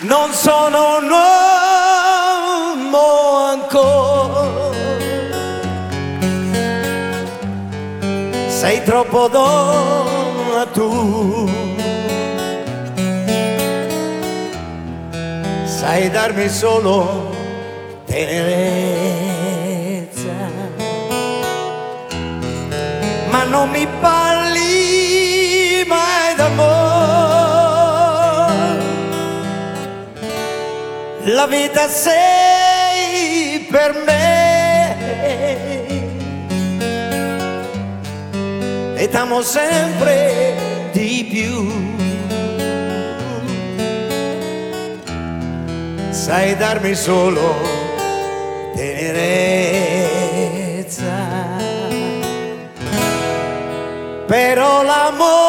non sono un uomo ancora, sei troppo donna tu, sai darmi solo tenerezza, ma non mi parli mai d'amore, la vita sei per me e t'amo sempre di più. Sai darmi solo tenerezza, però l'amore